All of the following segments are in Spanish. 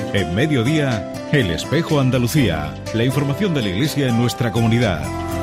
En Mediodía, El Espejo Andalucía. La información de la Iglesia en nuestra comunidad.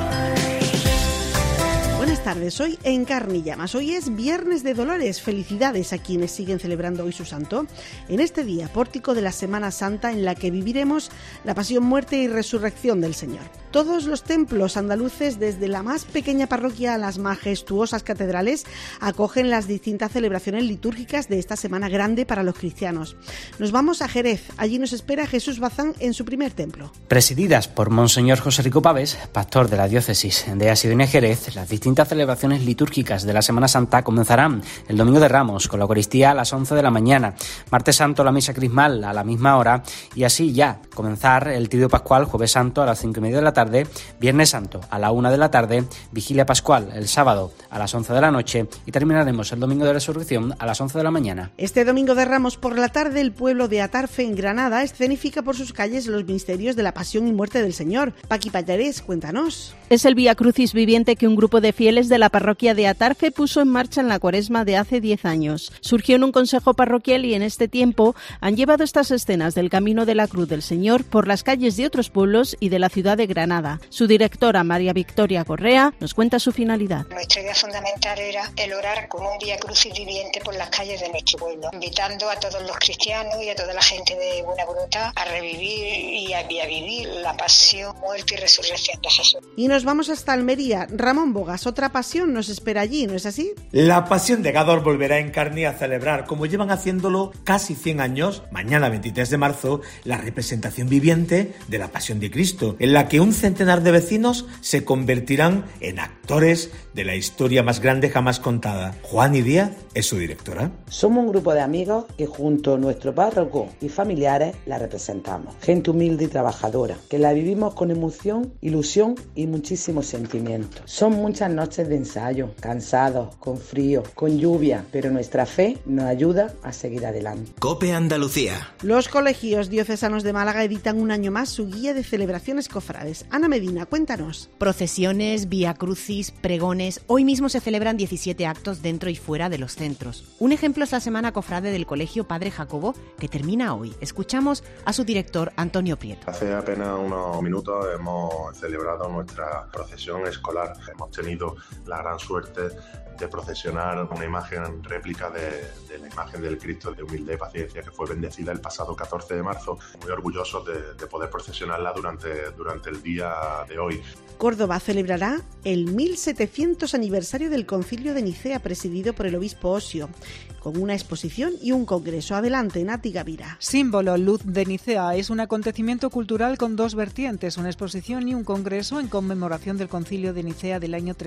Buenas tardes, hoy en Carne y Llamas. Hoy es Viernes de Dolores. Felicidades a quienes siguen celebrando hoy su santo. En este día, pórtico de la Semana Santa, en la que viviremos la pasión, muerte y resurrección del Señor. Todos los templos andaluces, desde la más pequeña parroquia a las majestuosas catedrales, acogen las distintas celebraciones litúrgicas de esta Semana Grande para los cristianos. Nos vamos a Jerez. Allí nos espera Jesús Bazán en su primer templo. Presididas por Monseñor José Rico Paves, pastor de la diócesis de Asidonia Jerez, las distintas celebraciones litúrgicas de la Semana Santa comenzarán el Domingo de Ramos con la Eucaristía a las 11 de la mañana, Martes Santo la Misa Crismal a la misma hora y así ya comenzar el Triduo Pascual Jueves Santo a las 5:30 de la tarde, Viernes Santo a la 1 de la tarde, Vigilia Pascual el sábado a las 11 de la noche y terminaremos el Domingo de Resurrección a las 11 de la mañana. Este Domingo de Ramos por la tarde, el pueblo de Atarfe en Granada escenifica por sus calles los misterios de la pasión y muerte del Señor. Paqui Pallarés, cuéntanos. Es el Vía Crucis viviente que un grupo de fieles de la parroquia de Atarfe puso en marcha en la Cuaresma de hace 10 años. Surgió en un consejo parroquial y en este tiempo han llevado estas escenas del Camino de la Cruz del Señor por las calles de otros pueblos y de la ciudad de Granada. Su directora, María Victoria Correa, nos cuenta su finalidad. Nuestra idea fundamental era el orar como un Vía Crucis viviente por las calles de nuestro pueblo, invitando a todos los cristianos y a toda la gente de buena voluntad a revivir y a vivir la pasión, muerte y resurrección de Jesús. Y nos vamos hasta Almería. Ramón Bogas, otra pasión nos espera allí, ¿no es así? La Pasión de Gádor volverá en carne a celebrar, como llevan haciéndolo casi 100 años, mañana 23 de marzo, la representación viviente de la Pasión de Cristo, en la que un centenar de vecinos se convertirán en actores de la historia más grande jamás contada. Juani Díaz es su directora. Somos un grupo de amigos que junto a nuestro párroco y familiares la representamos. Gente humilde y trabajadora, que la vivimos con emoción, ilusión y muchísimo sentimiento. Son muchas noches de ensayo, cansados, con frío, con lluvia, pero nuestra fe nos ayuda a seguir adelante. COPE Andalucía. Los colegios diocesanos de Málaga editan un año más su guía de celebraciones cofrades. Ana Medina, cuéntanos. Procesiones, vía crucis, pregones. Hoy mismo se celebran 17 actos dentro y fuera de los centros. Un ejemplo es la Semana Cofrade del Colegio Padre Jacobo, que termina hoy. Escuchamos a su director, Antonio Prieto. Hace apenas unos minutos hemos celebrado nuestra procesión escolar. Hemos tenido la gran suerte de procesionar una imagen réplica de la imagen del Cristo de humildad y paciencia que fue bendecida el pasado 14 de marzo. Muy orgullosos de poder procesionarla durante el día de hoy. Córdoba celebrará el 1700 aniversario del Concilio de Nicea, presidido por el obispo Osio, con una exposición y un congreso. Adelante, Nati Gavira. Símbolo Luz de Nicea es un acontecimiento cultural con dos vertientes, una exposición y un congreso en conmemoración del Concilio de Nicea del año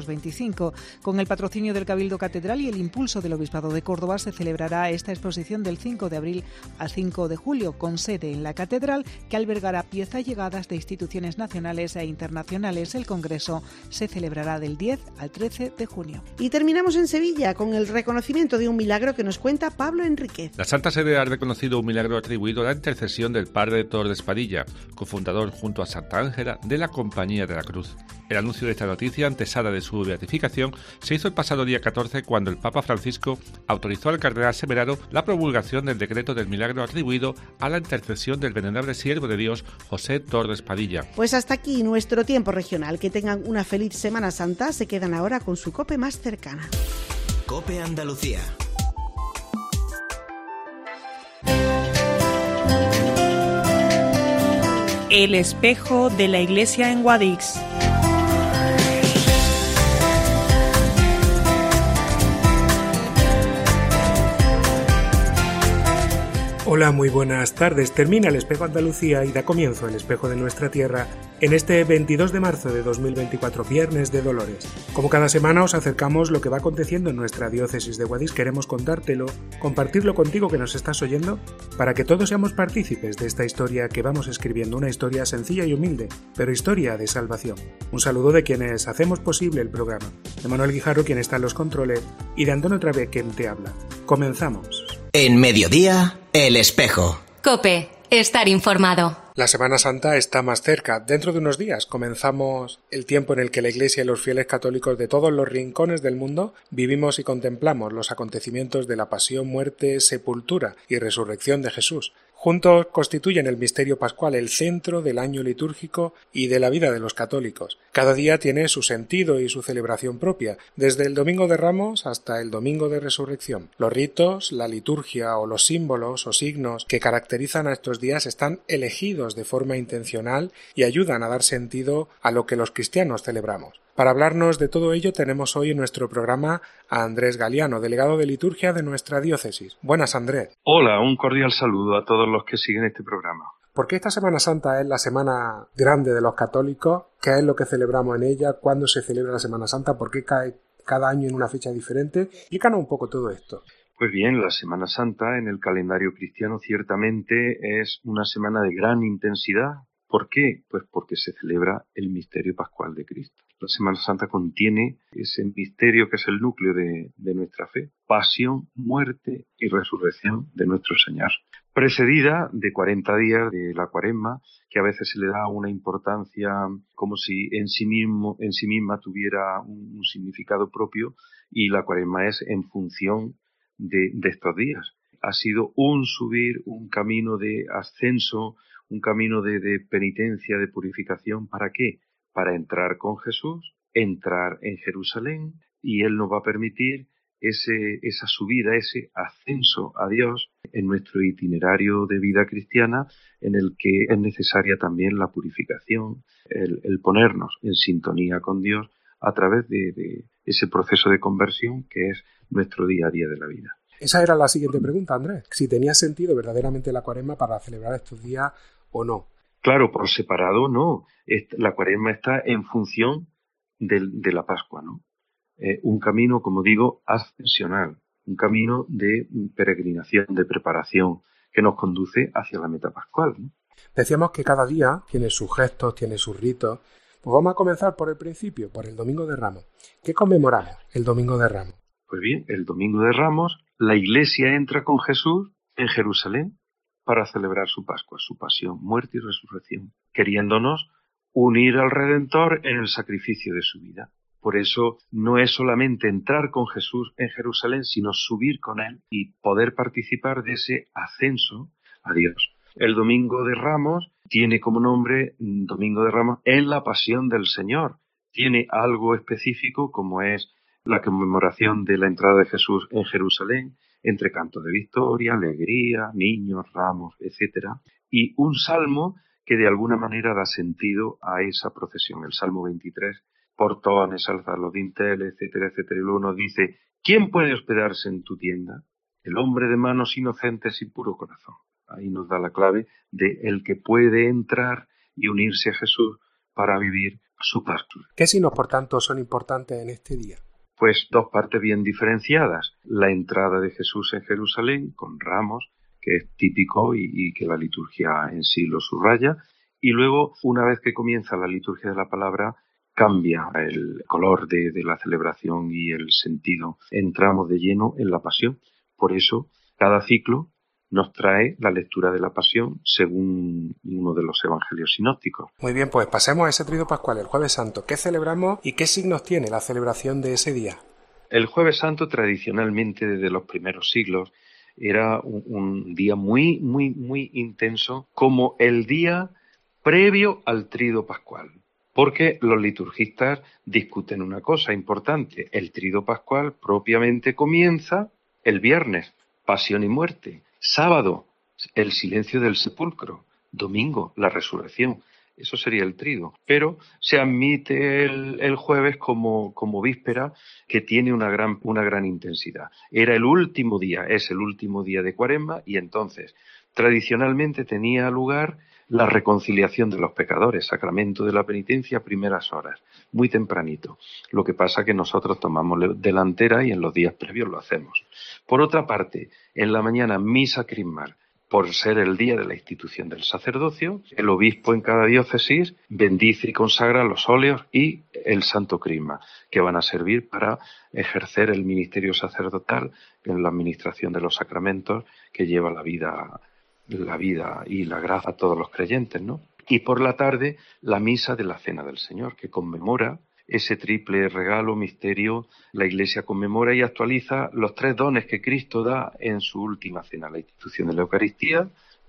325. Con el patrocinio del Cabildo Catedral y el impulso del Obispado de Córdoba se celebrará esta exposición del 5 de abril al 5 de julio, con sede en la Catedral, que albergará piezas llegadas de instituciones nacionales e internacionales. El congreso se celebrará del 10 al 13 de junio. Y terminamos en Sevilla con el reconocimiento de un milagro que nos cuenta Pablo Enríquez. La Santa Sede ha reconocido un milagro atribuido a la intercesión del padre Torres Padilla, cofundador junto a Santa Ángela de la Compañía de la Cruz. El anuncio de esta noticia, antesala de su beatificación, se hizo el pasado día 14 cuando el Papa Francisco autorizó al cardenal Semeraro la promulgación del decreto del milagro atribuido a la intercesión del venerable siervo de Dios José Torres Padilla. Pues hasta aquí nuestro tiempo regional. Que tengan una feliz Semana Santa. Se quedan ahora con su COPE más cercana. COPE Andalucía. El espejo de la iglesia en Guadix. Hola, muy buenas tardes. Termina el Espejo Andalucía y da comienzo el Espejo de nuestra tierra en este 22 de marzo de 2024, Viernes de Dolores. Como cada semana os acercamos lo que va aconteciendo en nuestra diócesis de Guadix. Queremos contártelo, compartirlo contigo que nos estás oyendo, para que todos seamos partícipes de esta historia que vamos escribiendo, una historia sencilla y humilde, pero historia de salvación. Un saludo de quienes hacemos posible el programa, de Manuel Guijarro, quien está en los controles, y de Antón otra vez, quien te habla. Comenzamos. En Mediodía, El Espejo. COPE, estar informado. La Semana Santa está más cerca. Dentro de unos días comenzamos el tiempo en el que la Iglesia y los fieles católicos de todos los rincones del mundo vivimos y contemplamos los acontecimientos de la pasión, muerte, sepultura y resurrección de Jesús. Juntos constituyen el misterio pascual, el centro del año litúrgico y de la vida de los católicos. Cada día tiene su sentido y su celebración propia, desde el Domingo de Ramos hasta el Domingo de Resurrección. Los ritos, la liturgia o los símbolos o signos que caracterizan a estos días están elegidos de forma intencional y ayudan a dar sentido a lo que los cristianos celebramos. Para hablarnos de todo ello tenemos hoy en nuestro programa a Andrés Galiano, delegado de liturgia de nuestra diócesis. Buenas, Andrés. Hola, un cordial saludo a todos los que siguen este programa. ¿Por qué esta Semana Santa es la semana grande de los católicos? ¿Qué es lo que celebramos en ella? ¿Cuándo se celebra la Semana Santa? ¿Por qué cae cada año en una fecha diferente? Explícanos un poco todo esto. Pues bien, la Semana Santa en el calendario cristiano ciertamente es una semana de gran intensidad. ¿Por qué? Pues porque se celebra el misterio pascual de Cristo. La Semana Santa contiene ese misterio que es el núcleo de nuestra fe, pasión, muerte y resurrección de nuestro Señor, precedida de 40 días de la Cuaresma, que a veces se le da una importancia como si en sí misma tuviera un significado propio, y la Cuaresma es en función de estos días. Ha sido un subir, un camino de ascenso, un camino de penitencia, de purificación. ¿Para qué? Para entrar con Jesús, entrar en Jerusalén, y Él nos va a permitir esa subida, ese ascenso a Dios en nuestro itinerario de vida cristiana, en el que es necesaria también la purificación, el ponernos en sintonía con Dios a través de ese proceso de conversión que es nuestro día a día de la vida. Esa era la siguiente pregunta, Andrés. Si tenía sentido verdaderamente la Cuaresma para celebrar estos días o no. Claro, por separado no. La Cuaresma está en función de la Pascua, ¿no? Un camino, como digo, ascensional, un camino de peregrinación, de preparación, que nos conduce hacia la meta pascual, ¿no? Decíamos que cada día tiene sus gestos, tiene sus ritos. Pues vamos a comenzar por el principio, por el Domingo de Ramos. ¿Qué conmemoramos el Domingo de Ramos? Pues bien, el Domingo de Ramos, la Iglesia entra con Jesús en Jerusalén para celebrar su Pascua, su pasión, muerte y resurrección, queriéndonos unir al Redentor en el sacrificio de su vida. Por eso no es solamente entrar con Jesús en Jerusalén, sino subir con Él y poder participar de ese ascenso a Dios. El Domingo de Ramos tiene como nombre Domingo de Ramos en la pasión del Señor. Tiene algo específico como es la conmemoración de la entrada de Jesús en Jerusalén, entre cantos de victoria, alegría, niños, ramos, etcétera, y un salmo que de alguna manera da sentido a esa procesión, el Salmo 23, portones, alzar los dinteles, etcétera, etcétera, y luego nos dice, ¿quién puede hospedarse en tu tienda? El hombre de manos inocentes y puro corazón. Ahí nos da la clave de el que puede entrar y unirse a Jesús para vivir su Pascua. ¿Qué signos, por tanto, son importantes en este día? Pues dos partes bien diferenciadas. La entrada de Jesús en Jerusalén con ramos, que es típico y que la liturgia en sí lo subraya. Y luego, una vez que comienza la liturgia de la palabra, cambia el color de la celebración y el sentido. Entramos de lleno en la pasión. Por eso, cada ciclo nos trae la lectura de la pasión según uno de los evangelios sinópticos. Muy bien, pues pasemos a ese Trido Pascual, el Jueves Santo. ¿Qué celebramos y qué signos tiene la celebración de ese día? El Jueves Santo, tradicionalmente desde los primeros siglos, era un día muy, muy, muy intenso, como el día previo al Trido Pascual. Porque los liturgistas discuten una cosa importante. El Trido Pascual propiamente comienza el viernes, pasión y muerte. Sábado, el silencio del sepulcro. Domingo, la resurrección. Eso sería el trido. Pero se admite el jueves como víspera, que tiene una gran intensidad. Era el último día, es el último día de Cuaresma, y entonces tradicionalmente tenía lugar la reconciliación de los pecadores, sacramento de la penitencia, primeras horas, muy tempranito. Lo que pasa que nosotros tomamos delantera y en los días previos lo hacemos. Por otra parte, en la mañana misa crismal, por ser el día de la institución del sacerdocio, el obispo en cada diócesis bendice y consagra los óleos y el santo crisma, que van a servir para ejercer el ministerio sacerdotal en la administración de los sacramentos que lleva la vida y la gracia a todos los creyentes, ¿no? Y por la tarde, la misa de la Cena del Señor, que conmemora ese triple regalo, misterio. La Iglesia conmemora y actualiza los tres dones que Cristo da en su última cena: la institución de la Eucaristía,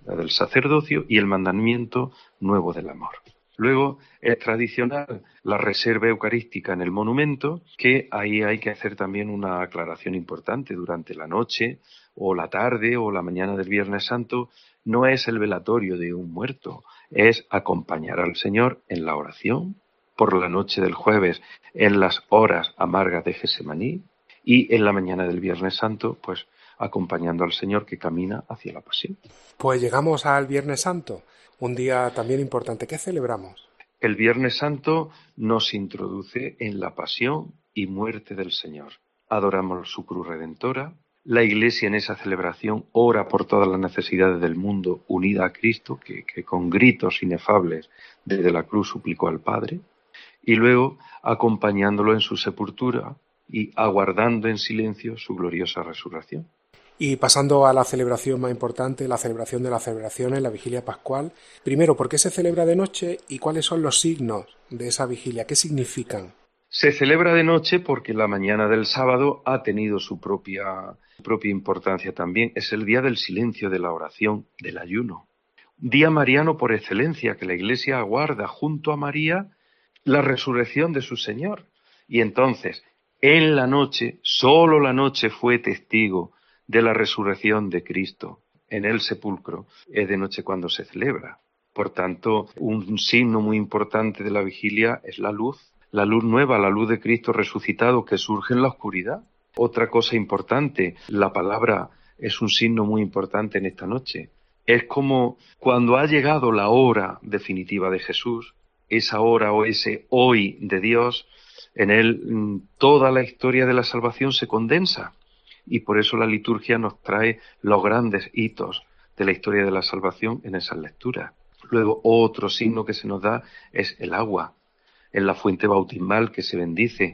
la del sacerdocio y el mandamiento nuevo del amor. Luego es tradicional la reserva eucarística en el monumento, que ahí hay que hacer también una aclaración importante. Durante la noche o la tarde o la mañana del Viernes Santo no es el velatorio de un muerto, es acompañar al Señor en la oración, por la noche del jueves en las horas amargas de Gesemaní y en la mañana del Viernes Santo, pues acompañando al Señor que camina hacia la pasión. Pues llegamos al Viernes Santo, un día también importante. ¿Qué celebramos? El Viernes Santo nos introduce en la pasión y muerte del Señor. Adoramos su cruz redentora. La Iglesia en esa celebración ora por todas las necesidades del mundo unida a Cristo, que con gritos inefables desde la cruz suplicó al Padre, y luego acompañándolo en su sepultura y aguardando en silencio su gloriosa resurrección. Y pasando a la celebración más importante, la celebración de las celebraciones, la vigilia pascual. Primero, ¿por qué se celebra de noche y cuáles son los signos de esa vigilia? ¿Qué significan? Se celebra de noche porque la mañana del sábado ha tenido su propia importancia también. Es el día del silencio, de la oración, del ayuno. Día mariano por excelencia, que la Iglesia aguarda junto a María la resurrección de su Señor. Y entonces, en la noche, solo la noche fue testigo de la resurrección de Cristo. En el sepulcro es de noche cuando se celebra. Por tanto, un signo muy importante de la vigilia es la luz nueva, la luz de Cristo resucitado que surge en la oscuridad. Otra cosa importante, la palabra es un signo muy importante en esta noche. Es como cuando ha llegado la hora definitiva de Jesús, esa hora o ese hoy de Dios, en él toda la historia de la salvación se condensa. Y por eso la liturgia nos trae los grandes hitos de la historia de la salvación en esas lecturas. Luego, otro signo que se nos da es el agua, en la fuente bautismal que se bendice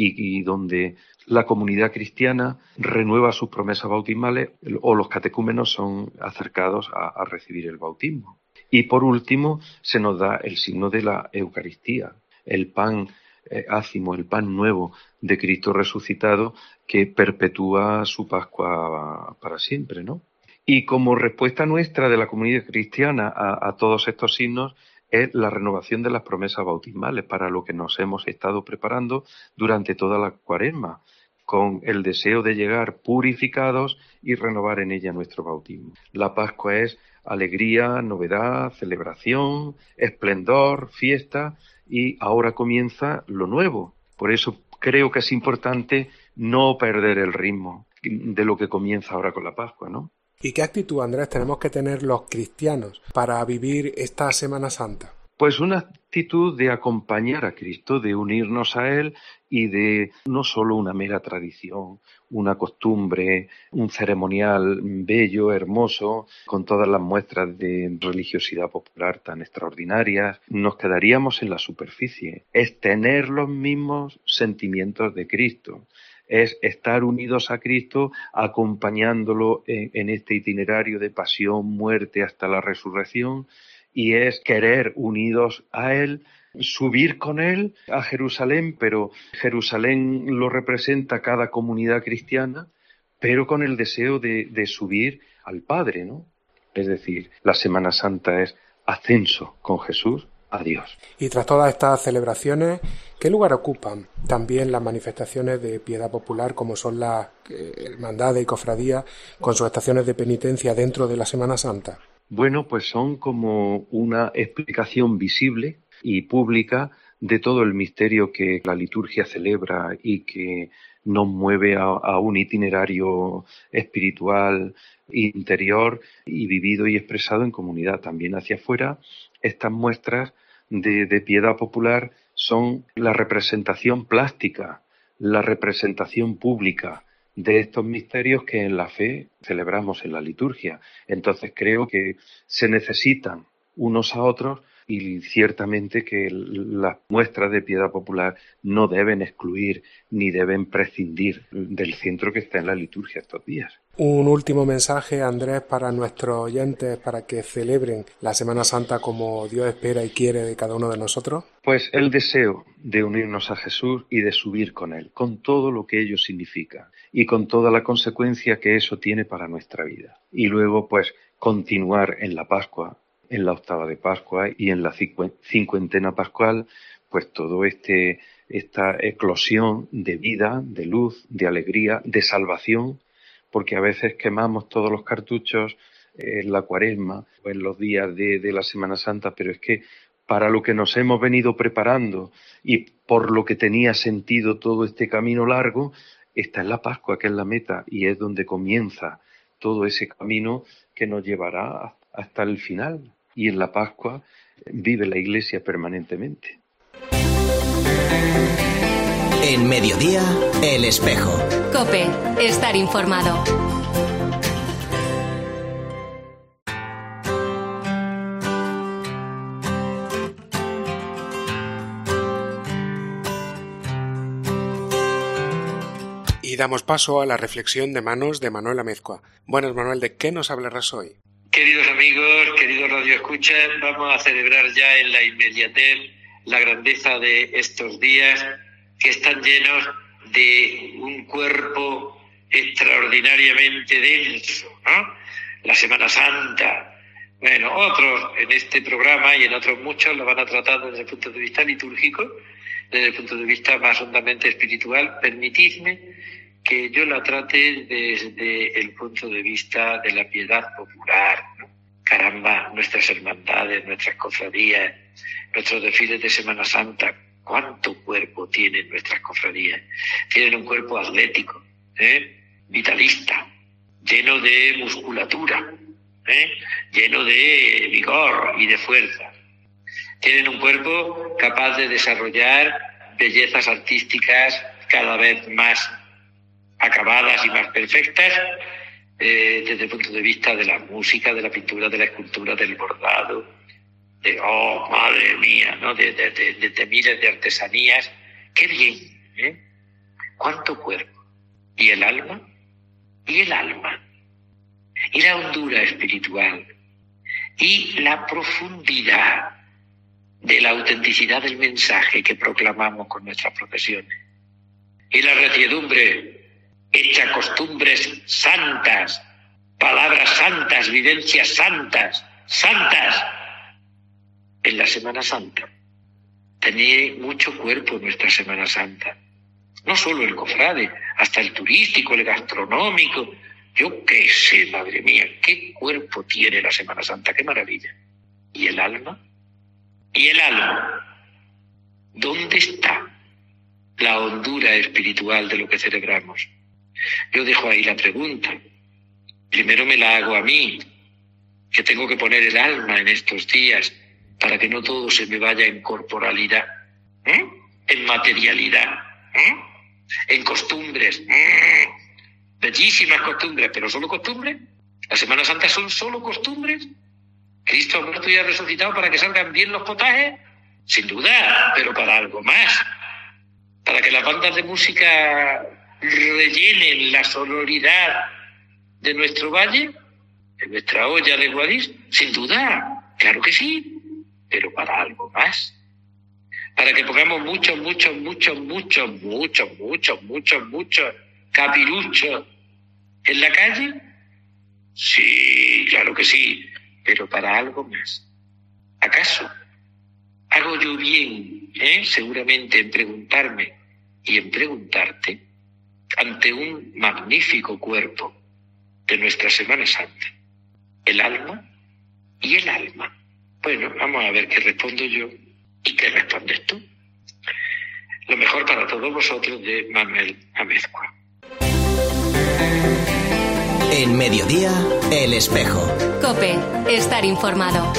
y donde la comunidad cristiana renueva sus promesas bautismales o los catecúmenos son acercados a recibir el bautismo. Y por último, se nos da el signo de la Eucaristía, el pan ácimo, el pan nuevo de Cristo resucitado que perpetúa su Pascua para siempre, ¿no? Y como respuesta nuestra de la comunidad cristiana a todos estos signos es la renovación de las promesas bautismales, para lo que nos hemos estado preparando durante toda la Cuaresma, con el deseo de llegar purificados y renovar en ella nuestro bautismo. La Pascua es alegría, novedad, celebración, esplendor, fiesta, y ahora comienza lo nuevo. Por eso creo que es importante no perder el ritmo de lo que comienza ahora con la Pascua, ¿no? ¿Y qué actitud, Andrés, tenemos que tener los cristianos para vivir esta Semana Santa? Pues una actitud de acompañar a Cristo, de unirnos a Él y de no solo una mera tradición, una costumbre, un ceremonial bello, hermoso, con todas las muestras de religiosidad popular tan extraordinarias, nos quedaríamos en la superficie. Es tener los mismos sentimientos de Cristo. Es estar unidos a Cristo, acompañándolo en este itinerario de pasión, muerte hasta la resurrección, y es querer unidos a Él, subir con Él a Jerusalén, pero Jerusalén lo representa cada comunidad cristiana, pero con el deseo de subir al Padre, ¿no? Es decir, la Semana Santa es ascenso con Jesús a Dios. Y tras todas estas celebraciones, ¿qué lugar ocupan también las manifestaciones de piedad popular, como son las hermandades y cofradías, con sus estaciones de penitencia dentro de la Semana Santa? Bueno, pues son como una explicación visible y pública de todo el misterio que la liturgia celebra y que nos mueve a un itinerario espiritual interior y vivido y expresado en comunidad. También hacia afuera, estas muestras de piedad popular son la representación plástica, la representación pública de estos misterios que en la fe celebramos en la liturgia. Entonces creo que se necesitan unos a otros y ciertamente que las muestras de piedad popular no deben excluir ni deben prescindir del centro que está en la liturgia estos días. Un último mensaje, Andrés, para nuestros oyentes, para que celebren la Semana Santa como Dios espera y quiere de cada uno de nosotros. Pues el deseo de unirnos a Jesús y de subir con Él, con todo lo que ello significa y con toda la consecuencia que eso tiene para nuestra vida. Y luego, pues, continuar en la Pascua, en la octava de Pascua y en la cincuentena pascual, pues todo esta eclosión de vida, de luz, de alegría, de salvación, porque a veces quemamos todos los cartuchos en la Cuaresma o en los días de la Semana Santa, pero es que para lo que nos hemos venido preparando y por lo que tenía sentido todo este camino largo, esta es la Pascua, que es la meta, y es donde comienza todo ese camino que nos llevará hasta el final. Y en la Pascua vive la Iglesia permanentemente. En Mediodía, El Espejo. COPE, estar informado. Y damos paso a la reflexión de manos de Manuel Amezcua. Buenas, Manuel, ¿de qué nos hablarás hoy? Queridos amigos, queridos radioescuchas, vamos a celebrar ya en la inmediatez la grandeza de estos días que están llenos de un cuerpo extraordinariamente denso, ¿no? La Semana Santa. Bueno, otros en este programa y en otros muchos lo van a tratar desde el punto de vista litúrgico, desde el punto de vista más hondamente espiritual. Permitidme que yo la trate desde el punto de vista de la piedad popular, ¿no? Caramba, nuestras hermandades, nuestras cofradías, nuestros desfiles de Semana Santa, ¿cuánto cuerpo tienen nuestras cofradías? Tienen un cuerpo atlético, vitalista, lleno de musculatura, lleno de vigor y de fuerza. Tienen un cuerpo capaz de desarrollar bellezas artísticas cada vez más acabadas y más perfectas, desde el punto de vista de la música, de la pintura, de la escultura, del bordado, madre mía, ¿no? de miles de artesanías. ¡Qué bien! ¿Cuánto cuerpo? ¿Y el alma? ¿Y el alma? ¿Y la hondura espiritual? ¿Y la profundidad de la autenticidad del mensaje que proclamamos con nuestras procesiones? ¿Y la reciedumbre hecha costumbres santas, palabras santas, vivencias santas, santas? En la Semana Santa tenía mucho cuerpo nuestra Semana Santa. No solo el cofrade, hasta el turístico, el gastronómico. Yo qué sé, madre mía, qué cuerpo tiene la Semana Santa, qué maravilla. ¿Y el alma? ¿Y el alma? ¿Dónde está la hondura espiritual de lo que celebramos? Yo dejo ahí la pregunta. Primero me la hago a mí, que tengo que poner el alma en estos días para que no todo se me vaya en corporalidad, en materialidad, en costumbres, bellísimas costumbres, pero solo costumbres. ¿La Semana Santa son solo costumbres? ¿Cristo ha muerto y ha resucitado para que salgan bien los potajes? Sin duda, pero para algo más. Para que las bandas de música rellenen la sonoridad de nuestro valle, de nuestra olla de Guadix. Sin duda, claro que sí, pero para algo más. Para que pongamos muchos capiruchos en la calle. Sí, claro que sí, pero para algo más. ¿Acaso hago yo bien, seguramente, en preguntarme y en preguntarte ante un magnífico cuerpo de nuestra Semana Santa? ¿El alma? ¿Y el alma? Bueno, vamos a ver qué respondo yo y qué respondes tú. Lo mejor para todos vosotros, de Manuel Amezcua. En Mediodía, El Espejo. COPE, estar informado.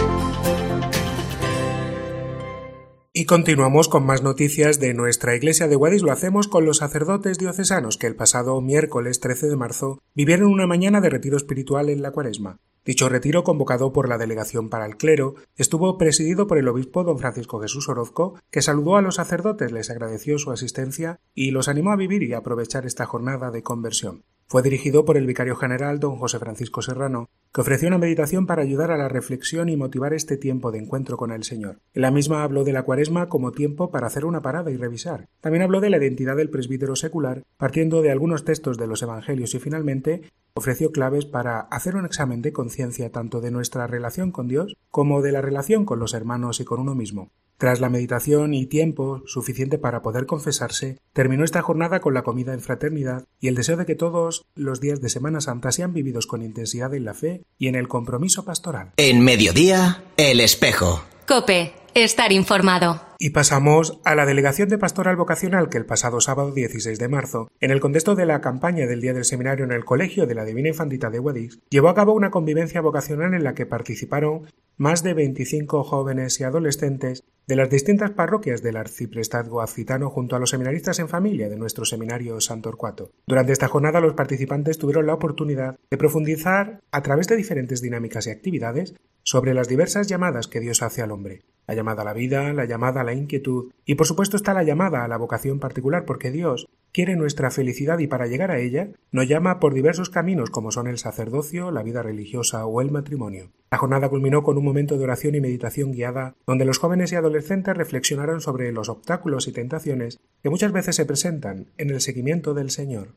Y continuamos con más noticias de nuestra iglesia de Guadix. Lo hacemos con los sacerdotes diocesanos que el pasado miércoles 13 de marzo vivieron una mañana de retiro espiritual en la Cuaresma. Dicho retiro, convocado por la Delegación para el Clero, estuvo presidido por el obispo don Francisco Jesús Orozco, que saludó a los sacerdotes, les agradeció su asistencia y los animó a vivir y aprovechar esta jornada de conversión. Fue dirigido por el vicario general don José Francisco Serrano, que ofreció una meditación para ayudar a la reflexión y motivar este tiempo de encuentro con el Señor. En la misma habló de la Cuaresma como tiempo para hacer una parada y revisar. También habló de la identidad del presbítero secular, partiendo de algunos textos de los Evangelios, y finalmente ofreció claves para hacer un examen de conciencia tanto de nuestra relación con Dios como de la relación con los hermanos y con uno mismo. Tras la meditación y tiempo suficiente para poder confesarse, terminó esta jornada con la comida en fraternidad y el deseo de que todos los días de Semana Santa sean vividos con intensidad en la fe y en el compromiso pastoral. En Mediodía, El Espejo. COPE. Estar informado. Y pasamos a la Delegación de Pastoral Vocacional que el pasado sábado 16 de marzo, en el contexto de la campaña del Día del Seminario en el Colegio de la Divina Infantita de Guadix, llevó a cabo una convivencia vocacional en la que participaron más de 25 jóvenes y adolescentes de las distintas parroquias del arciprestazgo accitano junto a los seminaristas en familia de nuestro seminario San Torcuato. Durante esta jornada los participantes tuvieron la oportunidad de profundizar a través de diferentes dinámicas y actividades sobre las diversas llamadas que Dios hace al hombre. La llamada a la vida, la llamada a la inquietud y por supuesto está la llamada a la vocación particular porque Dios quiere nuestra felicidad y para llegar a ella nos llama por diversos caminos como son el sacerdocio, la vida religiosa o el matrimonio. La jornada culminó con un momento de oración y meditación guiada donde los jóvenes y adolescentes reflexionaron sobre los obstáculos y tentaciones que muchas veces se presentan en el seguimiento del Señor.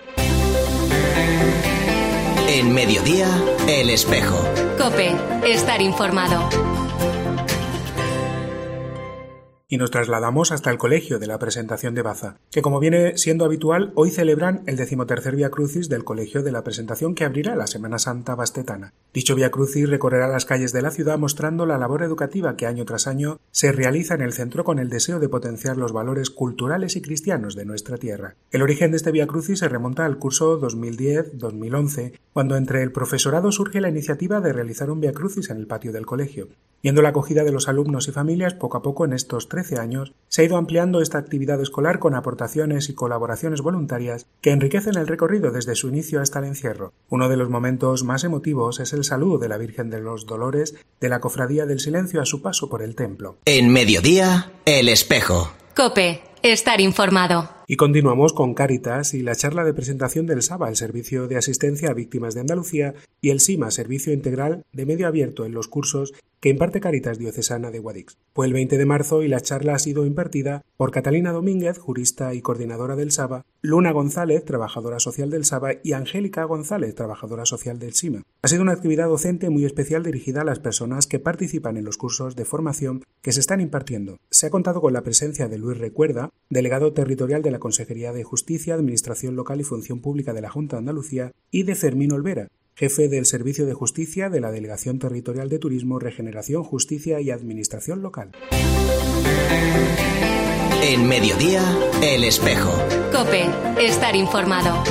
En Mediodía, El Espejo. COPE. Estar informado. Y nos trasladamos hasta el Colegio de la Presentación de Baza, que como viene siendo habitual, hoy celebran el 13º Vía Crucis del Colegio de la Presentación que abrirá la Semana Santa bastetana. Dicho Vía Crucis recorrerá las calles de la ciudad mostrando la labor educativa que año tras año se realiza en el centro con el deseo de potenciar los valores culturales y cristianos de nuestra tierra. El origen de este Vía Crucis se remonta al curso 2010-2011, cuando entre el profesorado surge la iniciativa de realizar un Vía Crucis en el patio del colegio. Viendo la acogida de los alumnos y familias, poco a poco en estos 13 años se ha ido ampliando esta actividad escolar con aportaciones y colaboraciones voluntarias que enriquecen el recorrido desde su inicio hasta el encierro. Uno de los momentos más emotivos es el saludo de la Virgen de los Dolores de la Cofradía del Silencio a su paso por el templo. En Mediodía, El Espejo. COPE. Estar informado. Y continuamos con Cáritas y la charla de presentación del SABA, el Servicio de Asistencia a Víctimas de Andalucía, y el SIMA, Servicio Integral de Medio Abierto en los cursos que imparte Cáritas Diocesana de Guadix. Fue el 20 de marzo y la charla ha sido impartida por Catalina Domínguez, jurista y coordinadora del SABA, Luna González, trabajadora social del SABA, y Angélica González, trabajadora social del SIMA. Ha sido una actividad docente muy especial dirigida a las personas que participan en los cursos de formación que se están impartiendo. Se ha contado con la presencia de Luis Recuerda, delegado territorial de la Consejería de Justicia, Administración Local y Función Pública de la Junta de Andalucía, y de Fermín Olvera, jefe del Servicio de Justicia de la Delegación Territorial de Turismo, Regeneración, Justicia y Administración Local. En Mediodía, El Espejo. COPE. Estar informado.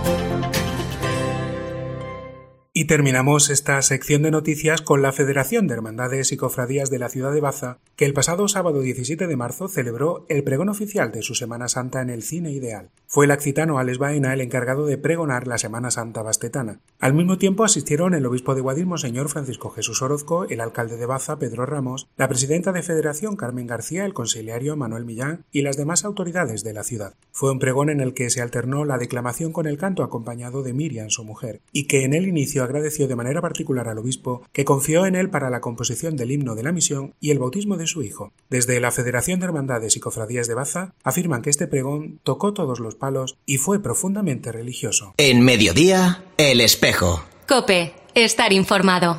Y terminamos esta sección de noticias con la Federación de Hermandades y Cofradías de la ciudad de Baza, que el pasado sábado 17 de marzo celebró el pregón oficial de su Semana Santa en el Cine Ideal. Fue el accitano Alex Baena el encargado de pregonar la Semana Santa bastetana. Al mismo tiempo asistieron el obispo de Guadix, Monseñor Francisco Jesús Orozco, el alcalde de Baza, Pedro Ramos, la presidenta de Federación, Carmen García, el consiliario Manuel Millán y las demás autoridades de la ciudad. Fue un pregón en el que se alternó la declamación con el canto acompañado de Miriam, su mujer, y que en el inicio agradeció de manera particular al obispo que confió en él para la composición del himno de la misión y el bautismo de su hijo. Desde la Federación de Hermandades y Cofradías de Baza afirman que este pregón tocó todos los palos y fue profundamente religioso. En Mediodía, El Espejo. COPE. Estar informado.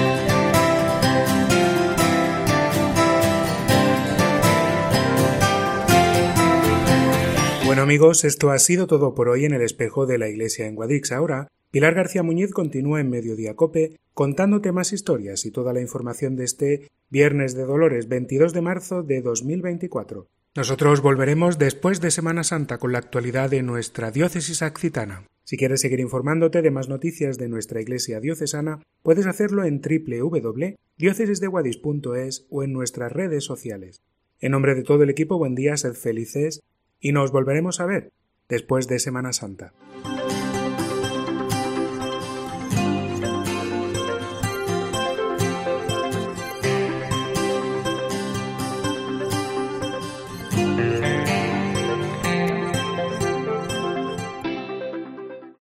Bueno amigos, esto ha sido todo por hoy en El Espejo de la Iglesia en Guadix. Ahora, Pilar García Muñiz continúa en Mediodía COPE contándote más historias y toda la información de este Viernes de Dolores 22 de marzo de 2024. Nosotros volveremos después de Semana Santa con la actualidad de nuestra diócesis accitana. Si quieres seguir informándote de más noticias de nuestra Iglesia diocesana, puedes hacerlo en www.diocesisdeguadix.es o en nuestras redes sociales. En nombre de todo el equipo, buen día, sed felices y nos volveremos a ver después de Semana Santa.